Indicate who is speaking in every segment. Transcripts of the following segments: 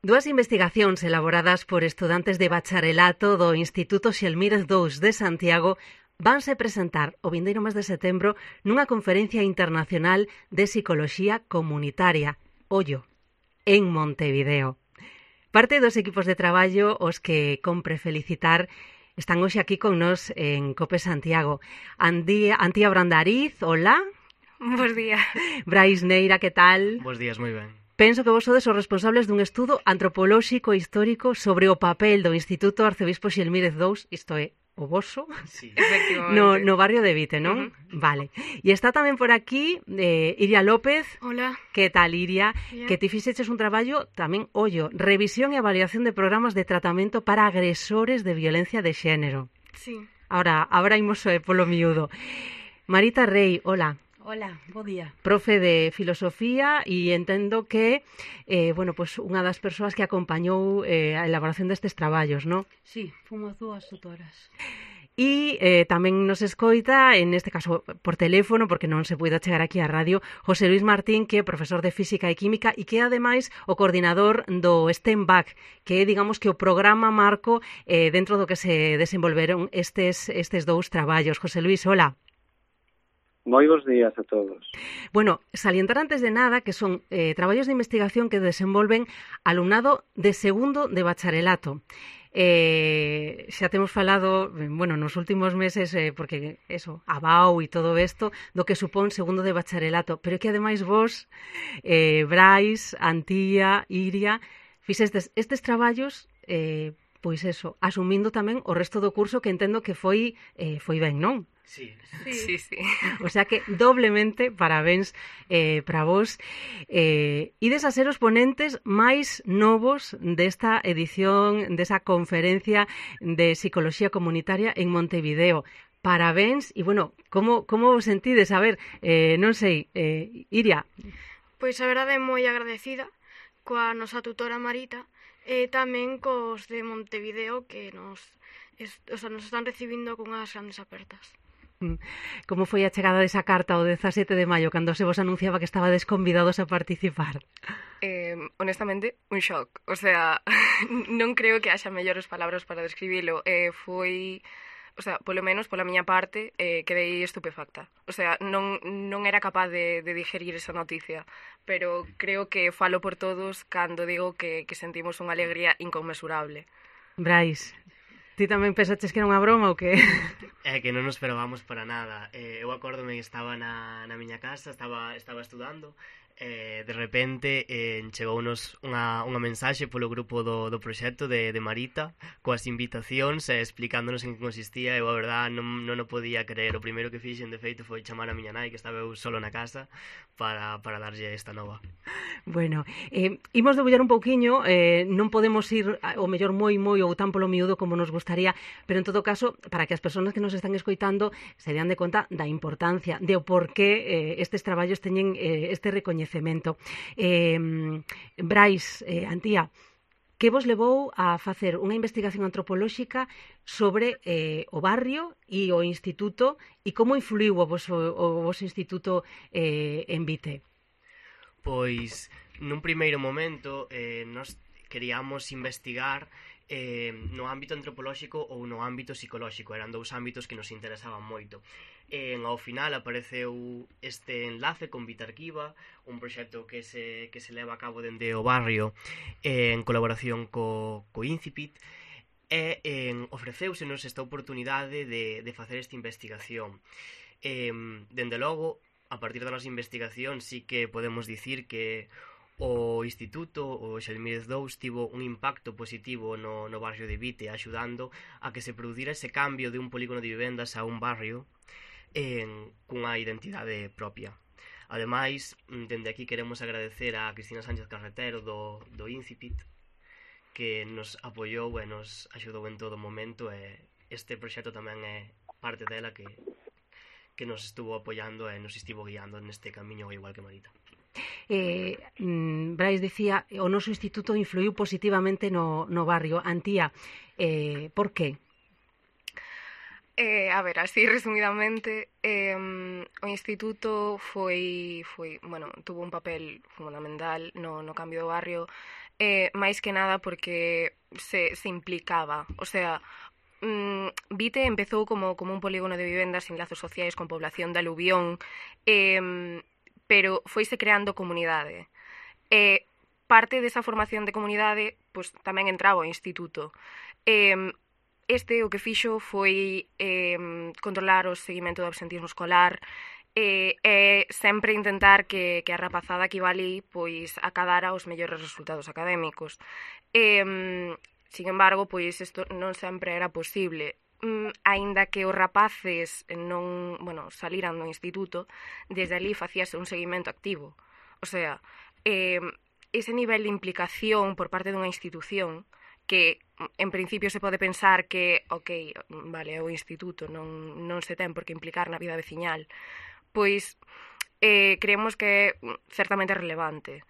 Speaker 1: Dúas investigacións elaboradas por estudantes de bacharelato do Instituto Xelmírez II de Santiago vanse presentar o vindeiro mes de setembro nunha conferencia internacional de psicoloxía comunitaria, ollo, en Montevideo. Parte dos equipos de traballo os que compre felicitar están hoxe aquí con nós en COPE Santiago. Antía Brandariz, hola.
Speaker 2: Bos días.
Speaker 1: Brais Neira, que tal?
Speaker 3: Bos días, moi ben.
Speaker 1: Penso que vos sodes os responsables dun estudo antropolóxico e histórico sobre o papel do Instituto Arcebispo Xelmírez II, isto é, o voso,
Speaker 3: Sí.
Speaker 1: no barrio de Vite, non? Vale. E está tamén por aquí Iria López.
Speaker 2: Hola.
Speaker 1: Que tal, Iria?
Speaker 2: Bien.
Speaker 1: Que ti fixeches un traballo tamén, ollo, revisión e avaliación de programas de tratamento para agresores de violencia de xénero.
Speaker 2: Sí.
Speaker 1: Ahora imos polo miúdo. Marita Rei, hola.
Speaker 4: Hola, bo día.
Speaker 1: Profe de filosofía e entendo que pues unha das persoas que acompañou a elaboración destes traballos, non?
Speaker 4: Sí, fomos dúas tutoras.
Speaker 1: E tamén nos escoita, en este caso por teléfono, porque non se puido chegar aquí á radio, José Luis Martín, que é profesor de Física e Química e que é ademais o coordinador do STEM-BAC, que é, digamos, que o programa marco dentro do que se desenvolveron estes dous traballos. José Luis, hola.
Speaker 5: Moi bons días a todos.
Speaker 1: Bueno, salientar antes de nada que son traballos de investigación que desenvolven alumnado de segundo de bacharelato. Xa temos falado, bueno, nos últimos meses, porque eso, a BAU e todo isto, do que supón segundo de bacharelato, pero que ademais vos, Brais, Antía, Iria, fixestes estes traballos, pois eso, asumindo tamén o resto do curso que entendo que foi ben, non?
Speaker 3: Sí.
Speaker 1: O sea que doblemente parabéns para vos. Ides a ser os ponentes máis novos desta edición, desa conferencia de psicoloxía comunitaria en Montevideo. Parabéns e, bueno, como vos sentides? A ver, non sei, Iria.
Speaker 2: Pois a verdade é moi agradecida coa nosa tutora Marita e tamén cos de Montevideo que nos están recibindo con as grandes apertas.
Speaker 1: Como foi a chegada desa carta o 17 de maio cando se vos anunciaba que estabades convidados a participar?
Speaker 6: Honestamente, un shock. O sea, non creo que haxa mellores palabras para describilo. Foi, o sea, polo menos pola miña parte, quedei estupefacta. O sea, non era capaz de digerir esa noticia, pero creo que falo por todos cando digo que sentimos unha alegría inconmensurable.
Speaker 1: Brais, ti tamén pensaches que era unha broma ou que?
Speaker 3: É que non nos esperábamos para nada. Eu acórdome que estaba na miña casa, estaba estudando, de repente chegounos unha mensaxe polo grupo do proxecto de Marita coas invitacións explicándonos en que consistía. Eu a verdad non o podía creer. O primeiro que fixen de feito foi chamar a miña nai, que estaba eu solo na casa, para darlle esta nova.
Speaker 1: Bueno, imos debullar un pouquiño, non podemos ir o mellor moi ou tan polo miúdo como nos gustaría, pero en todo caso, para que as persoas que nos están escoitando se dean de conta da importancia de o porqué estes traballos teñen este recoñecemento. Brais, Antía, que vos levou a facer unha investigación antropolóxica sobre o barrio e o instituto e como influiu o voso instituto en Vite?
Speaker 3: Pois, nun primeiro momento, nós queríamos investigar no ámbito antropolóxico ou no ámbito psicolóxico. Eran dous ámbitos que nos interesaban moito. Ao final apareceu este enlace con Vitarquiva, un proxecto que se leva a cabo dende o barrio en colaboración co Incipit, e ofrecéusenos esta oportunidade de facer esta investigación. Dende logo, a partir da nosa investigación, sí que podemos dicir que o Instituto, o Xelmírez II, tivo un impacto positivo no barrio de Vite, axudando a que se producira ese cambio de un polígono de vivendas a un barrio cunha identidade propia. Ademais, dende aquí queremos agradecer a Cristina Sánchez Carretero do Incipit, que nos apoiou e nos axudou en todo momento, e este proxecto tamén é parte dela que nos estuvo apoiando e nos estivo guiando neste camiño igual que Marita.
Speaker 1: Brais dicía, o noso instituto influiu positivamente no barrio. Antía, por qué?
Speaker 6: A ver, así resumidamente, o instituto foi, bueno, tuvo un papel fundamental no cambio do barrio, máis que nada porque se implicaba, o sea, Vite empezou como un polígono de vivendas sin lazos sociais con población de aluvión, pero foise creando comunidade. Parte desa formación de comunidade pois, tamén entraba ao instituto. O que fixo foi controlar o seguimento do absentismo escolar, sempre intentar que a rapazada que iba ali pois acadara os mellores resultados académicos. Sin embargo, pois isto non sempre era posible. Aínda que os rapaces non, saliran do instituto, desde ali facíase un seguimento activo. O sea, ese nivel de implicación por parte dunha institución que en principio se pode pensar que, vale, é o instituto, non se ten por que implicar na vida veciñal, pois creemos que é certamente relevante.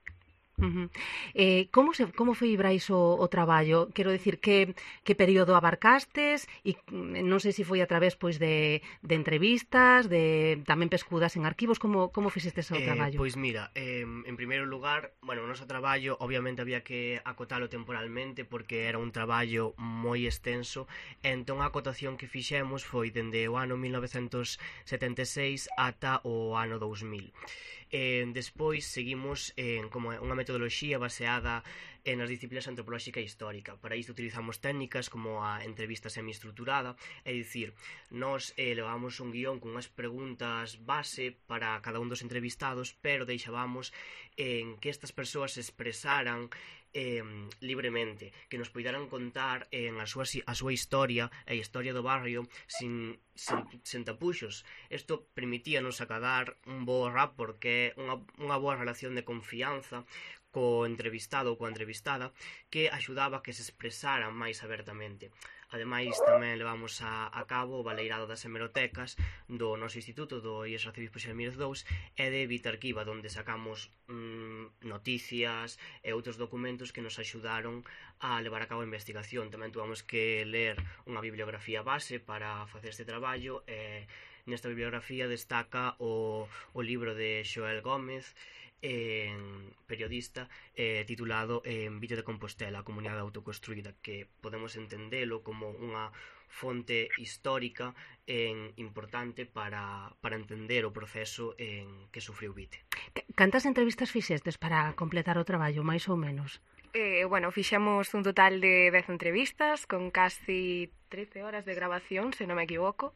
Speaker 1: Como foi, Brais, o traballo? Quero dicir, que período abarcastes? E non sei se foi a través pois de entrevistas, de tamén pescudas en arquivos. Como fixestes o traballo?
Speaker 3: Pois mira, en primeiro lugar, o noso traballo obviamente había que acotalo temporalmente porque era un traballo moi extenso, entón a acotación que fixemos foi dende o ano 1976 ata o ano 2000. Despois seguimos como unha metodoloxía baseada nas disciplinas antropolóxica e histórica. Para isto utilizamos técnicas como a entrevista semi-estruturada, é dicir, nós levamos un guión con unhas preguntas base para cada un dos entrevistados, pero deixábamos en que estas persoas se expresaran libremente, que nos poidaran contar a súa historia e a historia do barrio sen tapuxos. Isto permitíanos acadar un bo rapport, que é unha boa relación de confianza co entrevistado ou coa entrevistada, que axudaba a que se expresaran máis abertamente. Ademais, tamén levamos a cabo o baleirado das hemerotecas do noso instituto, do IES Arcebispo Xelmírez II, e de Vita Arquiva, onde sacamos noticias e outros documentos que nos axudaron a levar a cabo a investigación. Tamén tuvamos que ler unha bibliografía base para facer este traballo, e nesta bibliografía destaca o libro de Xoel Gómez, periodista, titulado Vito de Compostela, a comunidade autoconstruída, que podemos entendelo como unha fonte histórica importante para entender o proceso que sufriu Vite.
Speaker 1: Cantas entrevistas fixestes para completar o traballo, máis ou menos?
Speaker 6: Fixemos un total de 10 entrevistas con casi 13 horas de grabación, se non me equivoco.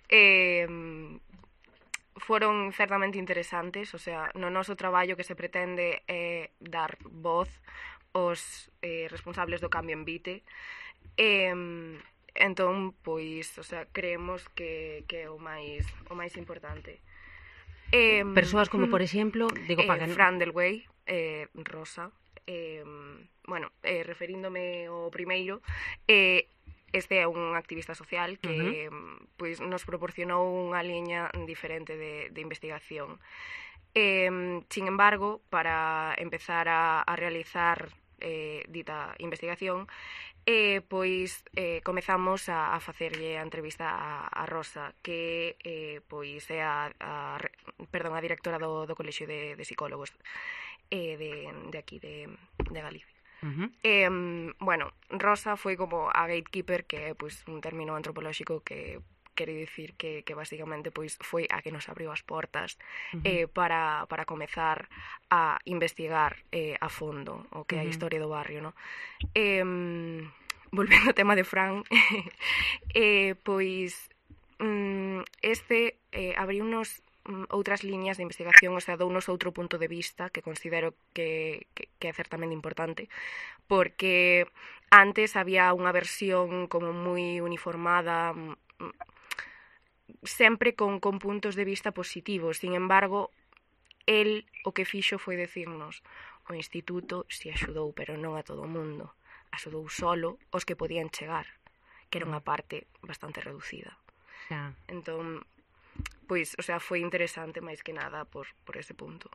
Speaker 6: Foron certamente interesantes, o sea, no noso traballo que se pretende é dar voz aos responsables do cambio en Vite. Entón, pois, o sea, creemos que é o máis importante.
Speaker 1: Persoas como, por exemplo,
Speaker 6: Fran Del Güey, Rosa, referíndome ao primeiro, este é un activista social que pois nos proporcionou unha liña diferente de investigación. Sin embargo, para empezar a realizar dita investigación, comezamos a facerlle a entrevista a Rosa, que pois é a directora do Colexio de Psicólogos de aquí, de Galicia. Rosa foi como a gatekeeper, que é pois un término antropolóxico que quere dicir que basicamente pois foi a que nos abriu as portas para comezar a investigar a fondo o que é a historia do barrio, no? Volvendo ao tema de Fran, abriunos outras liñas de investigación, o sea, dounos outro punto de vista que considero que é certamente importante, porque antes había unha versión como moi uniformada, sempre con puntos de vista positivos. Sin embargo, el o que fixo foi decirnos: o instituto se axudou, pero non a todo o mundo, axudou solo os que podían chegar, que era unha parte bastante reducida. Entón, pois, o sea, foi interesante máis que nada por ese punto.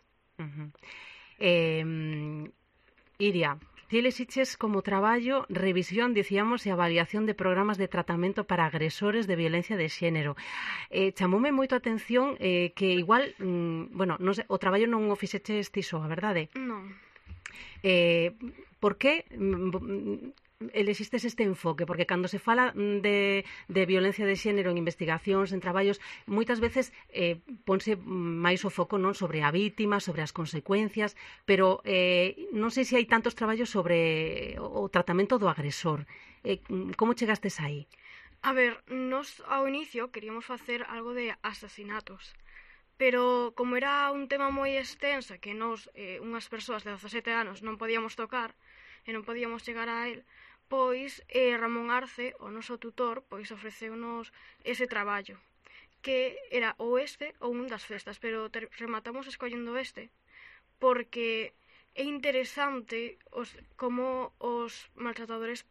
Speaker 1: Iria, ti elixiches como traballo revisión, dicíamos, e avaliación de programas de tratamento para agresores de violencia de xénero. Chamoume moito a atención que igual, non sei, o traballo non o fixeches ti só, a verdade?
Speaker 2: Non.
Speaker 1: por que elexistes este enfoque? Porque cando se fala de violencia de xénero en investigacións, en traballos, moitas veces ponse máis o foco non sobre a vítima, sobre as consecuencias, pero non sei se hai tantos traballos sobre o tratamento do agresor. Como chegastes aí?
Speaker 2: A ver, nos ao inicio queríamos facer algo de asasinatos, pero como era un tema moi extensa que nos, unhas persoas de 17 anos, non podíamos tocar e non podíamos chegar a él, pois Ramón Arce, o noso tutor, pois ofreceunos ese traballo, que era ou este ou un das festas, pero rematamos escollendo este, porque é interesante como os maltratadores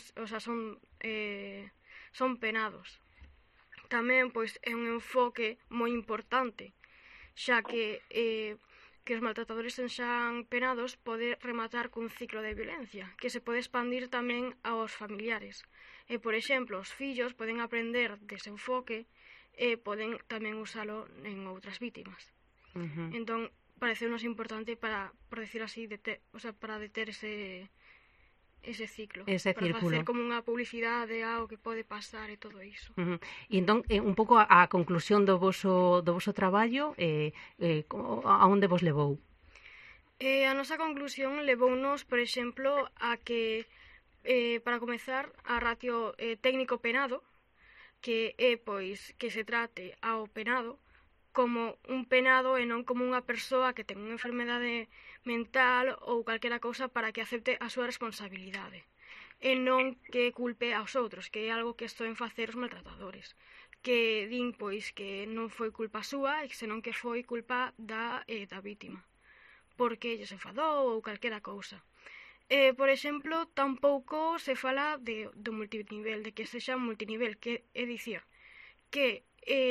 Speaker 2: son penados. Tamén, pois, é un enfoque moi importante, xa que os maltratadores sexan penados pode rematar cun ciclo de violencia, que se pode expandir tamén aos familiares. Por exemplo, os fillos poden aprender dese enfoque e poden tamén usalo en outras vítimas. Entón, pareceunos importante para, por decir así, para deter ese ciclo,
Speaker 1: ese
Speaker 2: para
Speaker 1: círculo.
Speaker 2: facer como unha publicidade ao que pode pasar e todo iso.
Speaker 1: E entón, un pouco a conclusión do voso traballo, a onde vos levou?
Speaker 2: A nosa conclusión levounos, por exemplo, a que, para comezar, a ratio técnico penado, que é, pois, que se trate ao penado como un penado e non como unha persoa que ten unha enfermedade mental ou calquera cousa para que acepte a súa responsabilidade e non que culpe aos outros, que é algo que están facer os maltratadores, que din pois que non foi culpa súa e senón que foi culpa da vítima, porque lle se enfadou ou calquera cousa. Por exemplo, tampouco se fala do multinivel, de que sexa multinivel, que é dicir que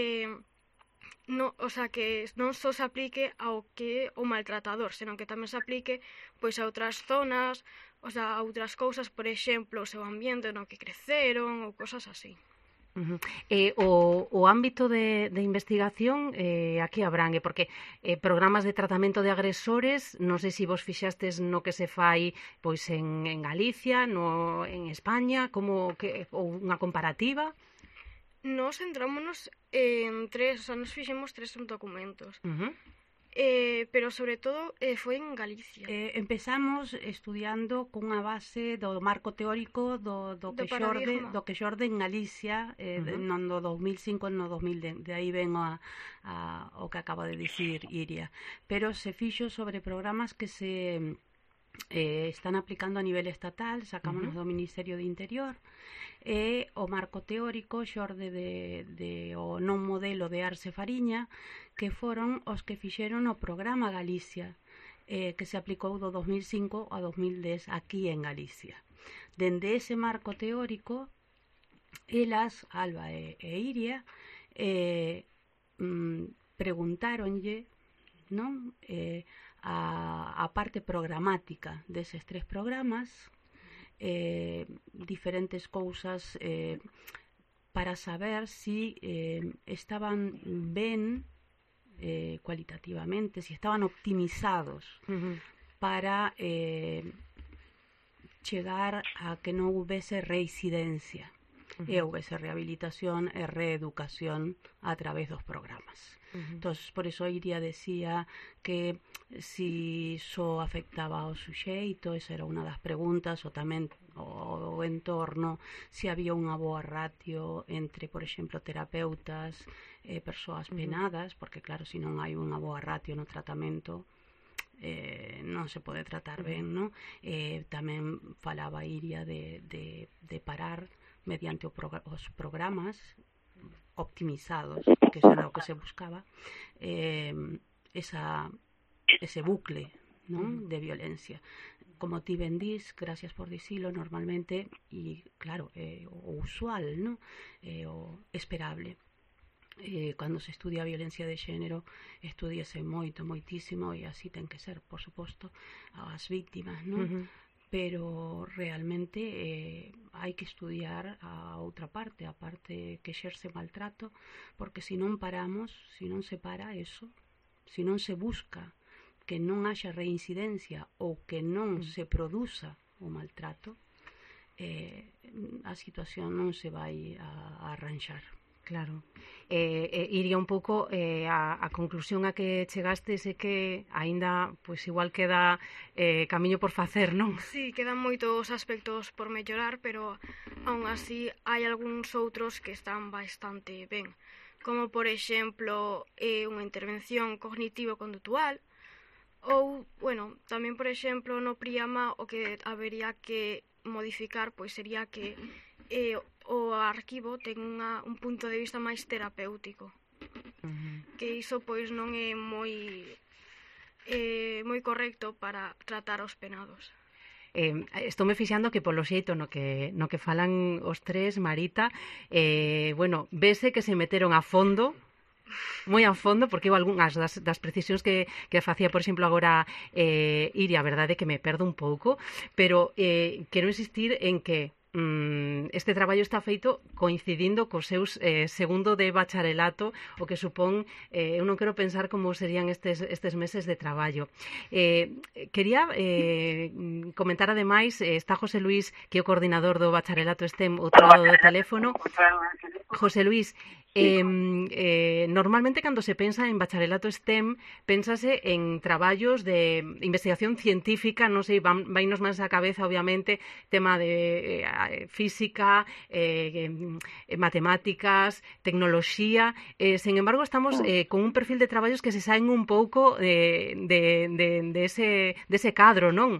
Speaker 2: que non só se aplique ao que o maltratador, senón que tamén se aplique pois a outras zonas, a outras cousas, por exemplo, o seu ambiente no que creceron ou cosas así.
Speaker 1: O ámbito de investigación aquí abrangue, porque programas de tratamento de agresores, non sei se vos fixastes no que se fai pois en Galicia, en España, ou unha comparativa.
Speaker 2: Nos centrámonos en nos fixemos 3 documentos, pero sobre todo foi en Galicia.
Speaker 4: Empezamos estudiando cunha base do marco teórico do que xorde en Galicia, non do 2005 no 2010, de aí ven o que acaba de dicir Iria, pero se fixo sobre programas que se están aplicando a nivel estatal, sacámonos do Ministerio de Interior, e o marco teórico xorde o non modelo de Arce Fariña, que foron os que fixeron o programa Galicia, que se aplicou do 2005 a 2010 aquí en Galicia. Dende ese marco teórico, elas, Alba e Iria, preguntáronlle, non, a parte programática deses 3 programas, diferentes cousas para saber si estaban ben cualitativamente, si estaban optimizados para chegar a que non houvese reincidencia e houvese rehabilitación e reeducación a través dos programas. Entonces, por eso Iria decía que si só afectaba ao suxeito, esa era unha das preguntas, ou tamén o entorno, si había unha boa ratio entre, por exemplo, terapeutas e persoas penadas, porque claro, se non hai unha boa ratio no tratamento, non se pode tratar ben, non? Tamén falaba Iria de parar mediante os programas optimizados, que era o que se buscaba, ese bucle, non, de violencia. Como ti ben dís, gracias por dicilo, normalmente, e claro, o usual, non? O esperable. Cando se estudia a violencia de xénero, estudiase moitísimo, e así ten que ser, por suposto, as vítimas, non? Pero realmente hai que estudiar a outra parte, a parte que exerce maltrato, porque se non paramos, se non se para eso, se non se busca que non haxa reincidencia ou que non se produza o maltrato, a situación non se vai a arranxar.
Speaker 1: Claro. Iría un pouco a conclusión a que chegastes é que aínda pois igual queda camiño por facer, non?
Speaker 2: Sí, quedan moitos aspectos por mellorar, pero aún así hai algúns outros que están bastante ben, como por exemplo unha intervención cognitivo-conductual ou, bueno, tamén por exemplo no Priama o que habería que modificar pois sería que o arquivo ten un punto de vista máis terapéutico. Que iso pois non é moi correcto para tratar os penados.
Speaker 1: Estou me fixando que polo xeito no que falan os tres, Marita, bueno, vese que se meteron a fondo, moi a fondo, porque eu algunhas das precisións que facía, por exemplo, agora Iria, a verdade é que me perdo un pouco, pero quero insistir en que este traballo está feito coincidindo cos seus segundo de bacharelato, o que supón, eu non quero pensar como serían estes meses de traballo. Quería comentar ademais, está José Luís, que é o coordinador do bacharelato STEM, outro lado do teléfono. José Luís, normalmente cando se pensa en bacharelato STEM pénsase en traballos de investigación científica, non sei, vainos máis á cabeza obviamente tema de física, matemáticas, tecnoloxía, sen embargo estamos con un perfil de traballos que se saen un pouco de ese cadro, non?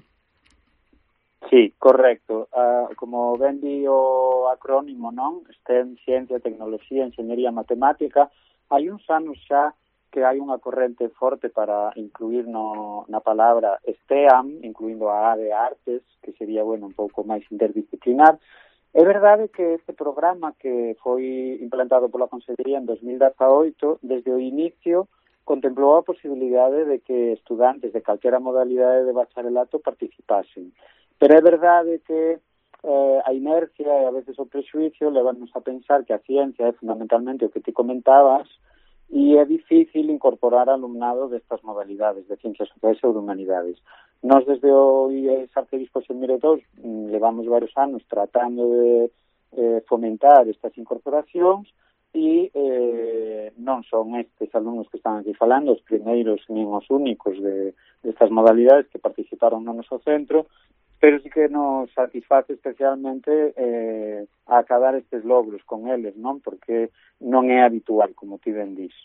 Speaker 5: Sí, correcto. Como ben di o acrónimo, non? STEM, Ciencia, Tecnoloxía, Enxeñería, Matemática. Hai uns anos xa que hai unha corrente forte para incluir na palabra STEAM, incluindo a A de Artes, que sería, bueno, un pouco máis interdisciplinar. É verdade que este programa que foi implantado pola Consellería en 2018, desde o inicio, contemplou a posibilidade de que estudantes de calquera modalidade de bacharelato participasen. Pero é verdade que a inercia e a veces o prexuicio levanos a pensar que a ciencia é fundamentalmente o que ti comentabas e é difícil incorporar alumnado destas modalidades de ciencias sociais e de humanidades. Nós desde o IES Arcebispos en Miretós levamos varios anos tratando de fomentar estas incorporacións e non son estes alumnos que están aquí falando os primeiros nin os únicos destas modalidades que participaron no noso centro, pero sí que nos satisface especialmente acabar estes logros con eles, non? Porque non é habitual, como ti ben dís.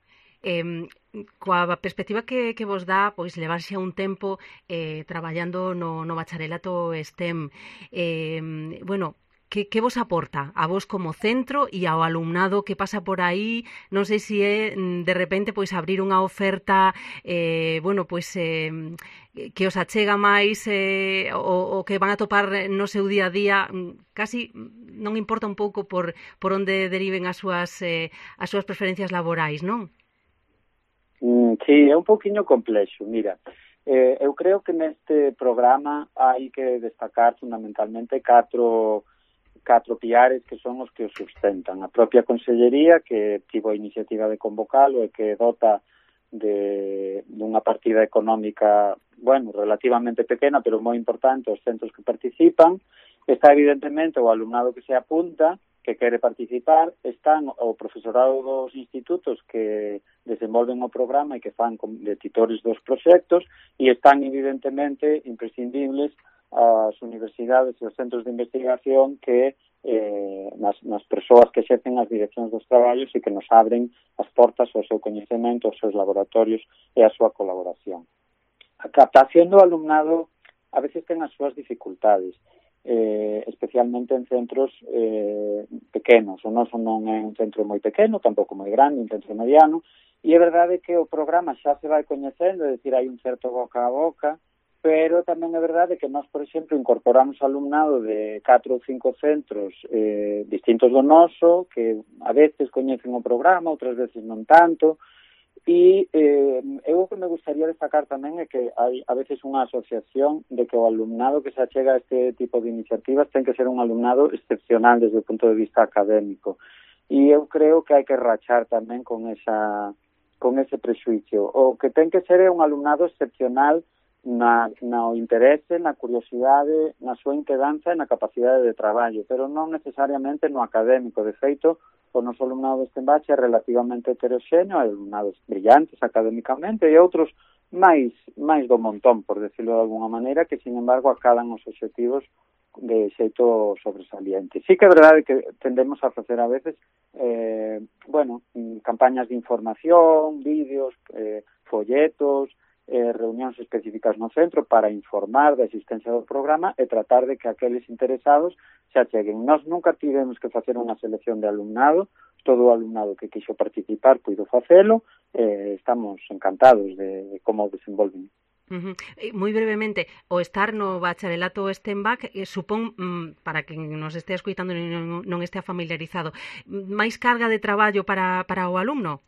Speaker 1: Coa perspectiva que vos dá, pois levar xa un tempo traballando no bacharelato STEM, bueno, que vos aporta a vos como centro e ao alumnado que pasa por aí? Non sei se é de repente pois abrir unha oferta bueno, pois que os achega máis o que van a topar no seu día a día, casi non importa un pouco por onde deriven as súas preferencias laborais, non?
Speaker 5: Sí, é un pouquiño complexo. Mira, eu creo que neste programa hai que destacar fundamentalmente catro piares que son os que o sustentan. A propia Consellería, que tivo a iniciativa de convocalo e que dota dunha partida económica, bueno, relativamente pequena, pero moi importante os centros que participan. Está evidentemente o alumnado que se apunta, que quere participar, están o profesorado dos institutos que desenvolven o programa e que fan de titores dos proxectos, e están evidentemente imprescindibles as universidades e os centros de investigación que nas persoas que exercen as direccións dos traballos e que nos abren as portas ao seu coñecemento, aos seus laboratorios e a súa colaboración. A captación do alumnado a veces ten as súas dificultades, especialmente en centros pequenos. O noso non é un centro moi pequeno, tampouco moi grande, un centro mediano, e é verdade que o programa xa se vai coñecendo, é dicir, hai un certo boca a boca, pero tamén é verdade que nós, por exemplo, incorporamos alumnado de 4 ou 5 centros distintos do noso, que a veces coñecen o programa, outras veces non tanto, e eu o que me gustaría destacar tamén é que hai a veces unha asociación de que o alumnado que se achega a este tipo de iniciativas ten que ser un alumnado excepcional desde o punto de vista académico, e eu creo que hai que rachar tamén con ese prexuicio. O que ten que ser é un alumnado excepcional no interese, na curiosidade, na súa inquedanza e na capacidade de traballo, pero non necesariamente no académico. De feito, o noso alumnado deste embache é relativamente heteroxéneo, hai alumnados brillantes académicamente e outros máis do montón, por decirlo de alguna maneira, que, sin embargo, acadan os obxectivos de xeito sobresaliente. Sí que é verdade que tendemos a facer a veces campañas de información, vídeos, folletos, reunións específicas no centro para informar da existencia do programa e tratar de que aqueles interesados se acheguen. Nós nunca tivemos que facer unha selección de alumnado, todo o alumnado que quixo participar puido facelo, estamos encantados de como desenvolven.
Speaker 1: Moi brevemente, o estar no bacharelato Stenbach supón, para quen nos este escoitando e non estea familiarizado, máis carga de traballo para o alumno?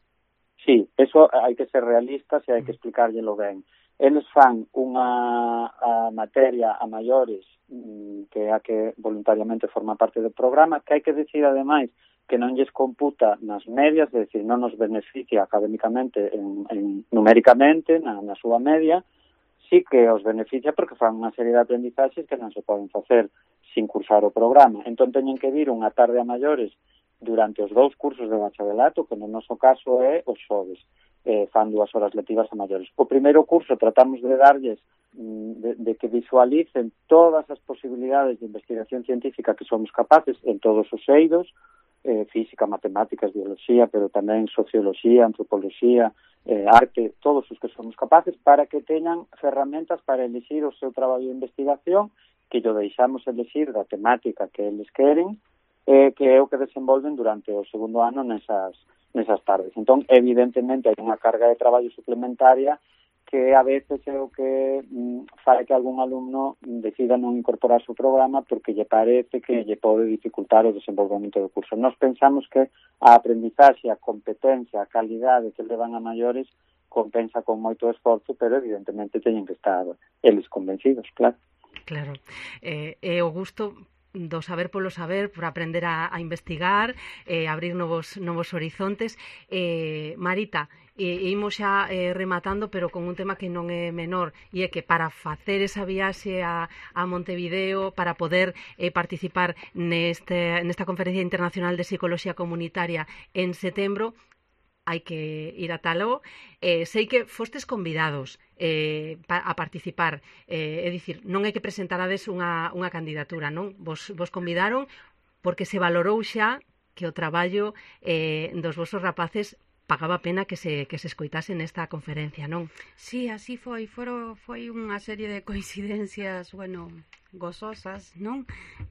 Speaker 5: Sí, eso hai que ser realistas e hai que explicárllelo ben. Eles fan unha materia a maiores que é a que voluntariamente forma parte do programa, que hai que decir, ademais, que non lles computa nas medias, é dicir, non nos beneficia académicamente numéricamente na súa media, sí que os beneficia porque fan unha serie de aprendizaxes que non se poden facer sin cursar o programa. Entón teñen que vir unha tarde a maiores durante os 2 cursos de bacharelato, que no noso caso é os xoves, fan 2 horas lectivas a maiores. O primeiro curso tratamos de darlles de que visualicen todas as posibilidades de investigación científica que somos capaces en todos os eidos, física, matemáticas, biología, pero tamén socioloxía, antropoloxía, arte, todos os que somos capaces, para que teñan ferramentas para elixir o seu traballo de investigación, que yo deixamos elixir da temática que eles queren, que é o que desenvolven durante o segundo ano nesas tardes. Entón, evidentemente, hai unha carga de traballo suplementaria que a veces é o que fai que algún alumno decida non incorporar o programa porque lle parece que lle pode dificultar o desenvolvemento do curso. Nós pensamos que a aprendizaxe, a competencia, a calidade que levan a maiores compensa con moito esforzo, pero evidentemente teñen que estar eles convencidos, claro.
Speaker 1: Claro. O gusto do saber polo saber, por aprender a investigar, abrir novos horizontes. Marita, imos xa rematando, pero con un tema que non é menor, e é que para facer esa viaxe a Montevideo, para poder participar nesta Conferencia Internacional de Psicoloxía Comunitaria en setembro, hai que ir a talo. Sei que fostes convidados a participar, é dicir, non hai que presentarades unha candidatura, non? Vos convidaron porque se valorou xa que o traballo dos vosos rapaces pagaba a pena que se escoitase nesta conferencia, non?
Speaker 4: Sí, así foi. Foi unha serie de coincidencias, gozosas, non?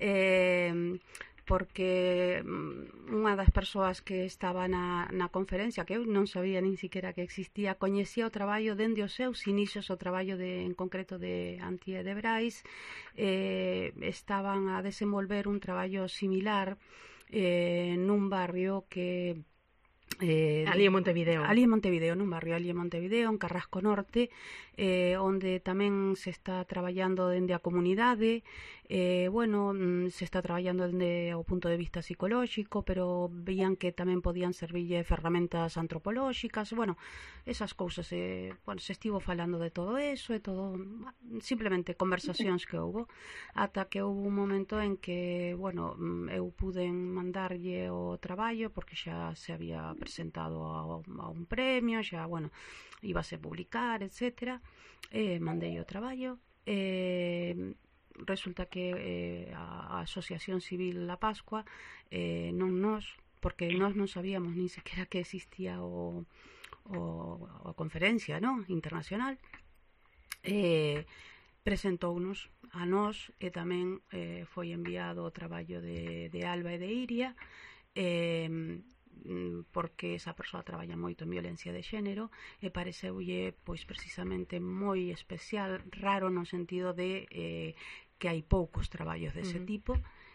Speaker 4: Porque unha das persoas que estaba na conferencia, que eu non sabía nin siquiera que existía, coñecía o traballo dende os seus inicios, o traballo en concreto de Antía de Brais, estaban a desenvolver un traballo similar nun barrio que
Speaker 1: ali en Montevideo.
Speaker 4: Ali en Montevideo, nun barrio ali en Montevideo, en Carrasco Norte, onde tamén se está traballando dende a comunidade, se está traballando dende o punto de vista psicolóxico, pero veían que tamén podían servirlle ferramentas antropolóxicas, esas cousas, se estivo falando de todo eso, e todo, simplemente conversacións que houbo, ata que houve un momento en que, eu puden mandarlle o traballo, porque xa se había presentado a un premio, xa, íbase a publicar, etcétera, mandei o traballo, resulta que a Asociación Civil La Pascua porque nós non sabíamos nin sequera que existía a conferencia internacional, presentounos a nós, e tamén foi enviado o traballo de Alba e de Iria, porque esa persoa traballa moito en violencia de xénero, e pareceulle precisamente moi especial, raro no sentido de que hai poucos traballos dese tipo.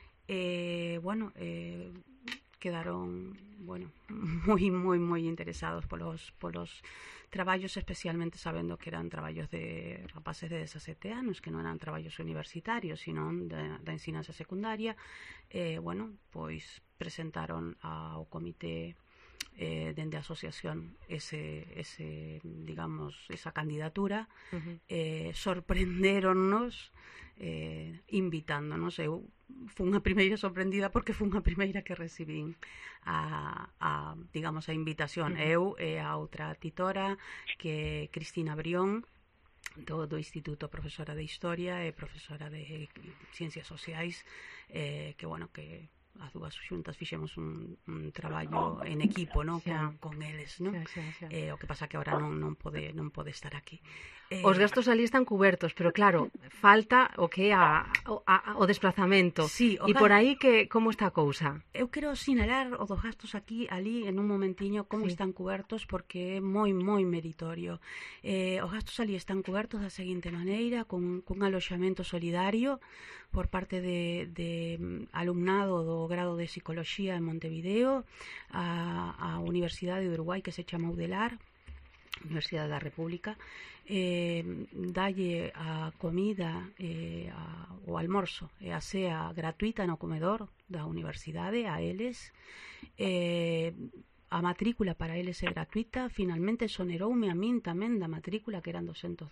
Speaker 4: Quedaron moi interesados polos traballos, especialmente sabendo que eran traballos de rapaces de 17 anos, que non eran traballos universitarios, sino da ensinanza secundaria. Presentaron ao comité dende a asociación digamos, esa candidatura. Sorprenderonnos invitándonos. Eu fui unha primeira sorprendida porque fui unha primeira que recibín digamos, a invitación. Eu e a outra titora, que é Cristina Brión, do Instituto, profesora de Historia e profesora de Ciencias Sociais, que, bueno, que as dúas xuntas fixemos un traballo en equipo, ¿no? Con eles, ¿no? O que pasa que agora non pode estar aquí.
Speaker 1: Os gastos ali están cubertos, pero claro, falta o que é o desplazamento.
Speaker 4: Sí,
Speaker 1: e por aí que como está a cousa?
Speaker 4: Eu quero sinalar o dos gastos ali en un momentiño como están cubertos, porque é moi meritorio. Os gastos ali están cubertos da seguinte maneira, cun aloxamento solidario por parte de alumnado do grado de Psicología en Montevideo, a Universidade de Uruguai, que se chama UDELAR, Universidade da República, dalle a comida, o almorzo e a cea gratuita no comedor da universidade a eles. A matrícula para eles é gratuita. Finalmente soneroume a min tamén da matrícula, que eran $200,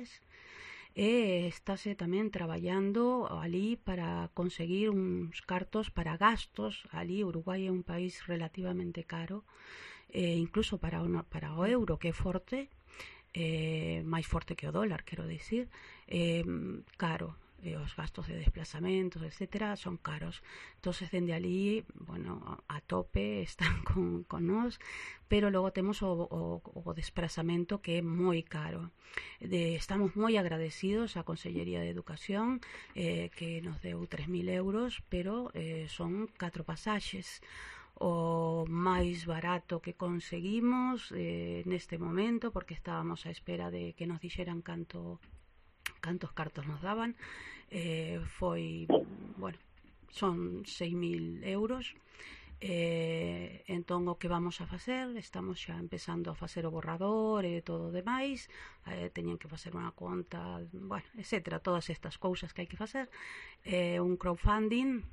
Speaker 4: e estáse tamén traballando ali para conseguir uns cartos para gastos. Ali Uruguai é un país relativamente caro, incluso para o euro, que é forte, máis forte que o dólar, quero dicir, caro. Os gastos de desplazamentos, etcétera, son caros. Entonces, dende ali, bueno, a tope están con nós, pero logo temos o desplazamento, que é moi caro. Estamos moi agradecidos á Consellería de Educación, que nos deu 3.000 euros, pero son 4 pasaxes. O máis barato que conseguimos neste momento, porque estábamos á espera de que nos dixeran cantos cartos nos daban, foi, bueno, son 6.000 euros. Entón, o que vamos a facer, estamos xa empezando a facer o borrador e todo o demais, teñen que facer unha conta, bueno, etcétera, todas estas cousas que hai que facer, un crowdfunding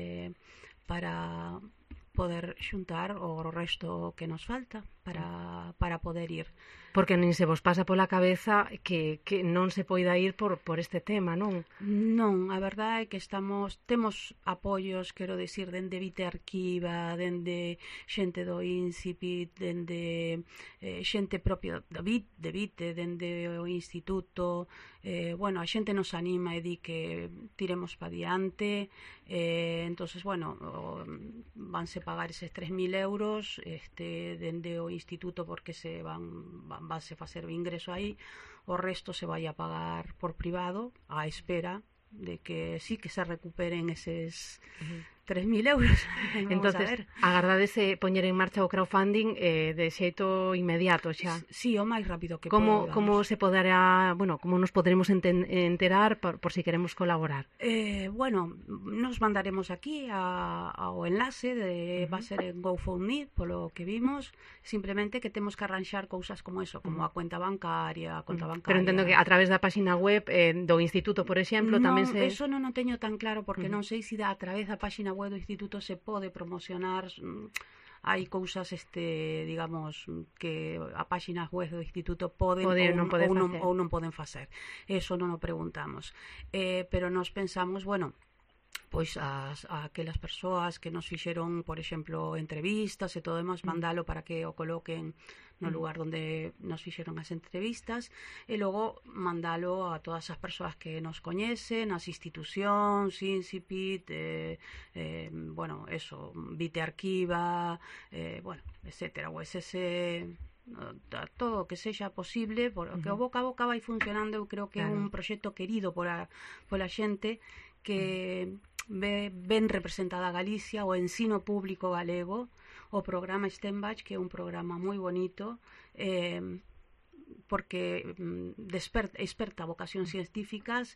Speaker 4: para poder xuntar o resto que nos falta para poder ir.
Speaker 1: Porque nin se vos pasa pola cabeza que non se poida ir por este tema, non?
Speaker 4: Non, a verdade é que temos apoios, quero dicir, dende Vite Arquiva, dende xente do Incipit, dende xente propia de Vite, dende o Instituto. Bueno, a xente nos anima e di que tiremos pa diante. Entonces, bueno, vanse pagar eses 3.000 euros dende o Instituto, porque vanse facer o ingreso aí. O resto se vai a pagar por privado, á espera de que sí que se recuperen eses 3.000 euros.
Speaker 1: Entonces, agardadese poñer en marcha o crowdfunding de xeito inmediato xa.
Speaker 4: Sí, o máis rápido que
Speaker 1: podamos. Como se poderá, bueno, como nos poderemos enterar por si queremos colaborar?
Speaker 4: Bueno, nos mandaremos aquí ao enlace, va a ser en GoFundMe, polo que vimos, simplemente que temos que arranxar cousas como eso, como a conta bancaria,
Speaker 1: Pero entendo que a través da página web do Instituto, por exemplo, tamén se...
Speaker 4: Eso non o teño tan claro, porque non sei se a través da página web do Instituto se pode promocionar. Hai cousas, digamos, que a página web do Instituto poden ou non poden facer. Eso non o preguntamos. Pero nos pensamos, bueno, pois aquelas persoas que nos fixeron, por exemplo, entrevistas e todo demás, mandalo para que o coloquen no lugar onde nos fixeron as entrevistas, e logo mandalo a todas as persoas que nos coñecen, as institucións, Incipit, bueno, eso, Vite Arquiva, bueno, etcétera, o SS, todo o que sexa posible, porque o boca a boca vai funcionando. Eu creo que é un proxecto querido pola xente, que ben representada Galicia, o ensino público galego, o programa STEMBACH, que é un programa moi bonito, porque experta vocacións científicas,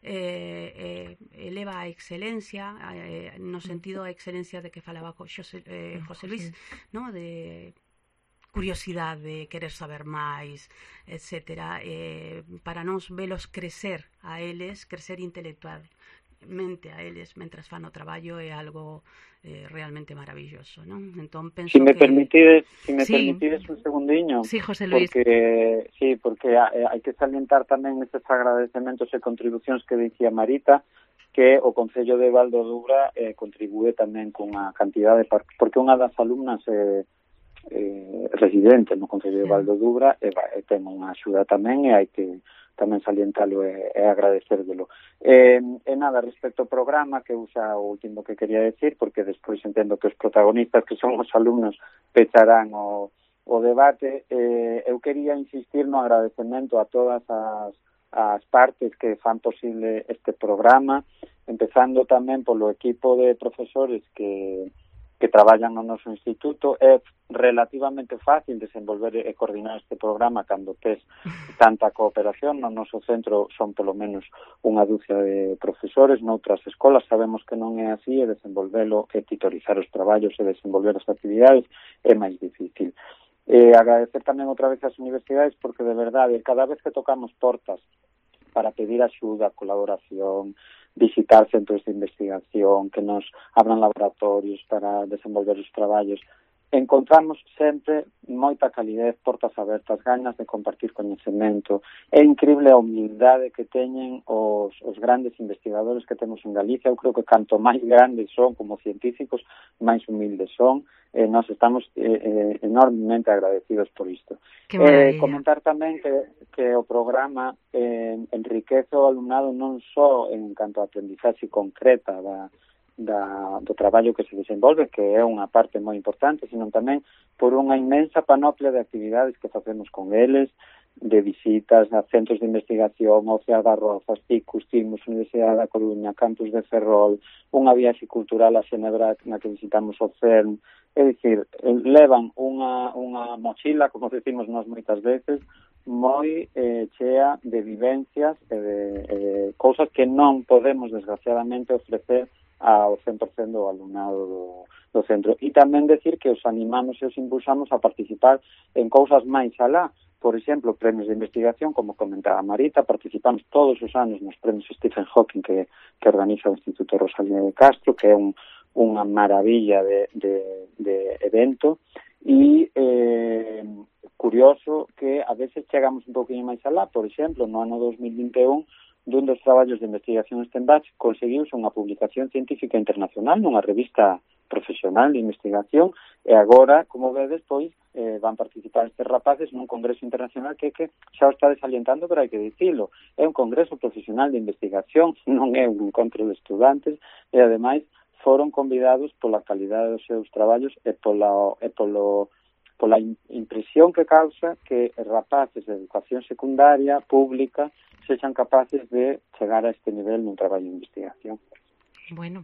Speaker 4: eleva a excelencia, no sentido a excelencia de que falaba José Luis, ¿no? De curiosidade, querer saber máis, etcétera, para nos velos crecer a eles, crecer intelectual mente a eles mentras fan o traballo é algo realmente maravilloso, non? Entón penso
Speaker 5: si me
Speaker 4: que...
Speaker 5: permitides
Speaker 1: Sí.
Speaker 5: un segundiño,
Speaker 1: Sí, José Luis.
Speaker 5: porque hai que salientar tamén estes agradecementos e contribucións que dicía Marita, que o Concello de Valdodura contribúe tamén cunha cantidade, porque unha das alumnas residente no Concello de Valdodura e ten unha axuda tamén e hai que tamén salientalo e agradecérdelo. E nada, respecto ao programa, que usa o último que quería decir, porque despois entendo que os protagonistas, que son os alumnos, pecharán o debate, eu quería insistir no agradecemento a todas as partes que fan posible este programa, empezando tamén polo equipo de profesores que traballan no noso instituto. É relativamente fácil desenvolver e coordinar este programa cando tes tanta cooperación. No noso centro son polo menos unha dúcia de profesores, noutras escolas sabemos que non é así, e desenvolvelo e titorizar os traballos e desenvolver as actividades é máis difícil. Agradecer tamén outra vez ás universidades, porque de verdade, cada vez que tocamos portas para pedir axuda, colaboración, visitar centros de investigación, que nos abran laboratorios para desenvolver os traballos, encontramos sempre moita calidez, portas abertas, ganas de compartir coñecemento. É increíble a humildade que teñen os grandes investigadores que temos en Galicia. Eu creo que canto máis grandes son como científicos, máis humildes son. Nós estamos enormemente agradecidos por isto. Comentar tamén que o programa enriquece o alumnado non só en canto a aprendizaxe concreta do traballo que se desenvolve, que é unha parte moi importante, sino tamén por unha inmensa panoplia de actividades que facemos con eles, de visitas a centros de investigación, Ocea das Rozas, CICUS, CIMUS, Universidade da Coruña, Campus de Ferrol, unha viaxe cultural a Xenebra na que visitamos o CERN. É dicir, levan unha mochila, como decimos nós moitas veces, moi chea de vivencias e de cousas que non podemos, desgraciadamente, ofrecer ao 100% do alumnado do centro. E tamén decir que os animamos e os impulsamos a participar en cousas máis alá. Por exemplo, premios de investigación, como comentaba Marita, participamos todos os anos nos premios Stephen Hawking que organiza o Instituto Rosalía de Castro, que é unha maravilla de evento, e curioso que a veces chegamos un poquinho máis alá. Por exemplo, no ano 2021, dun dos traballos de investigación Stenbach conseguiuse unha publicación científica internacional nunha revista profesional de investigación, e agora, como vedes, pois van participar estes rapaces nun congreso internacional que xa o está desalientando, pero hai que dicilo, é un congreso profesional de investigación, non é un encontro de estudantes, e ademais foron convidados pola calidade dos seus traballos e pola impresión que causa que rapaces de educación secundaria pública sexan capaces de chegar a este nivel nun traballo de investigación.
Speaker 1: Bueno,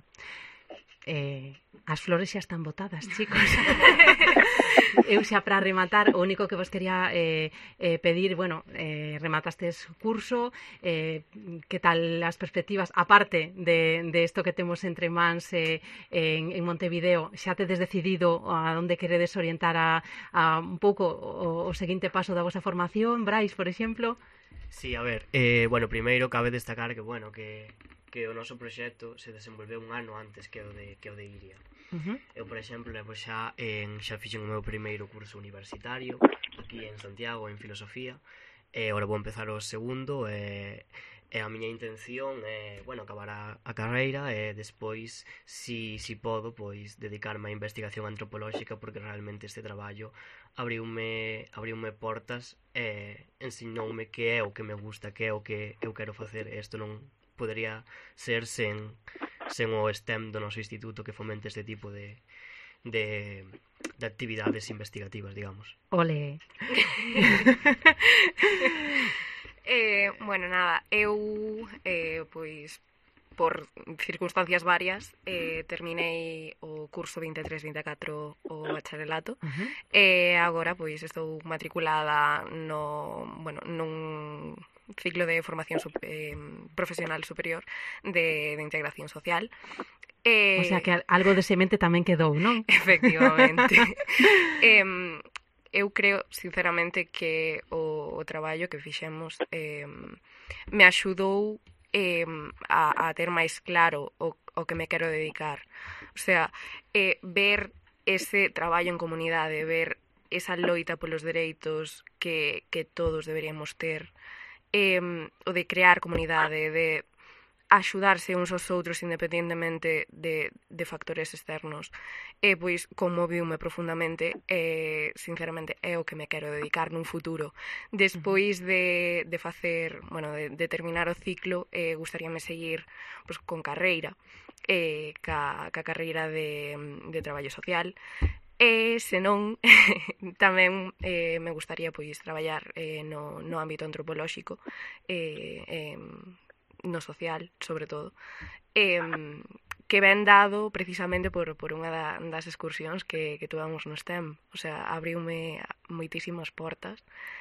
Speaker 1: as flores xa están botadas, chicos. Eu xa para rematar, o único que vos quería pedir, rematastes curso, que tal as perspectivas, aparte de isto que temos entre mans en Montevideo, xa tedes decidido a onde queredes orientar a un pouco o seguinte paso da vosa formación, Brais, por exemplo?
Speaker 3: Sí, a ver, primeiro cabe destacar que o noso proxecto se desenvolveu un ano antes que o de Iria. Eu, por exemplo, xa fixen o meu primeiro curso universitario aquí en Santiago, en Filosofía, e agora vou empezar o segundo, e a miña intención é, acabar a carreira e despois, si podo, pois dedicarme á investigación antropolóxica, porque realmente este traballo abriume portas e ensinoume que é o que me gusta, que é o que eu quero facer. Isto non podería ser sen o STEM do noso instituto, que fomente este tipo de actividades investigativas, digamos.
Speaker 1: Ole.
Speaker 6: Eu pois por circunstancias varias terminei o curso 23-24 o bacharelato, e agora pois estou matriculada nun ciclo de formación profesional superior de integración social.
Speaker 1: O sea que algo de semente tamén quedou, non?
Speaker 6: Efectivamente. Eu creo, sinceramente, que o traballo que fixemos me axudou a ter máis claro o que me quero dedicar. O sea, ver ese traballo en comunidade, ver esa loita polos dereitos que todos deberíamos ter, o de crear comunidade, de axudarse uns aos outros independentemente de factores externos, pois conmoviume profundamente, sinceramente é o que me quero dedicar nun futuro. Despois de facer, bueno, de terminar o ciclo, gustaríame seguir pois, con carreira, ca carreira de traballo social, e senón tamén me gustaría pois traballar no ámbito antropolóxico, no social, sobre todo, que ven dado precisamente por unha das excursións que tuvamos no STEM. O sea, abriume moitísimas portas,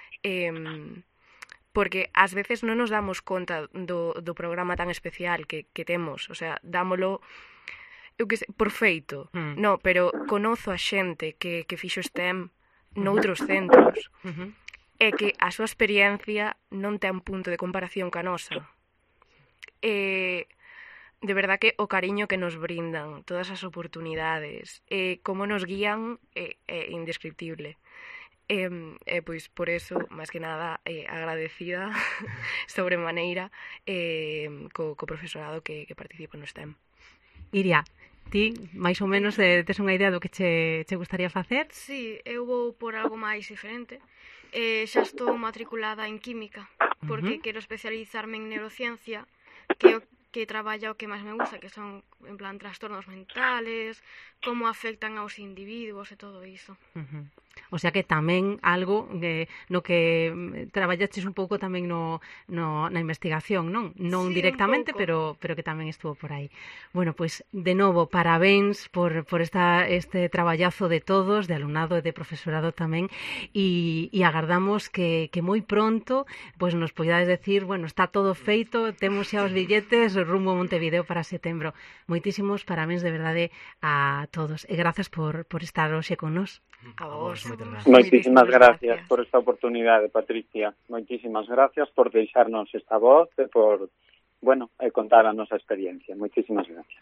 Speaker 6: porque ás veces non nos damos conta do programa tan especial que temos. O sea, dámolo, eu que sei, por feito. No, pero conozo a xente que fixo STEM noutros centros, e que a súa experiencia non ten punto de comparación ca nosa. De verdad que o cariño que nos brindan, todas as oportunidades, como nos guían, é indescriptible. Pois por eso, máis que nada, agradecida sobremaneira co profesorado que participa no STEM.
Speaker 1: Iria, ti máis ou menos tes unha idea do que che gustaría facer?
Speaker 2: Sí, eu vou por algo máis diferente. Xa estou matriculada en química, porque quero especializarme en neurociencia, que traballa o que máis me gusta, que son, en plan, trastornos mentales, como afectan aos individuos e todo iso.
Speaker 1: O sea que tamén algo no que traballaches un pouco tamén na investigación, non? Non
Speaker 2: sí,
Speaker 1: directamente, pero que tamén estuvo por aí. Bueno, pois, de novo, parabéns por este traballazo de todos, de alumnado e de profesorado tamén, e agardamos que moi pronto pois nos poidades decir, bueno, está todo feito, temos xa os billetes rumbo a Montevideo para setembro. Moitísimos parabéns de verdade a todos e grazas por estar hoxe con nós.
Speaker 6: A vos.
Speaker 5: Moitísimas gracias por esta oportunidade, Patricia. Moitísimas gracias por deixarnos esta voz e por, bueno, contar a nosa experiencia. Moitísimas gracias.